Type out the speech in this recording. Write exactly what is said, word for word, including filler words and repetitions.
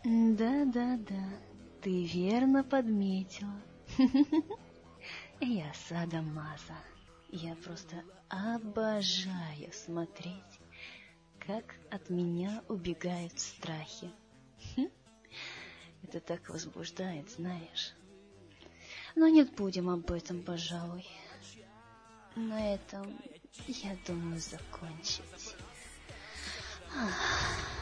Да-да-да, ты верно подметила. Я садомаза. Я просто обожаю смотреть, как от меня убегают страхи. Это так возбуждает, знаешь. Но не будем об этом, пожалуй. На этом, я думаю, закончить. Ах.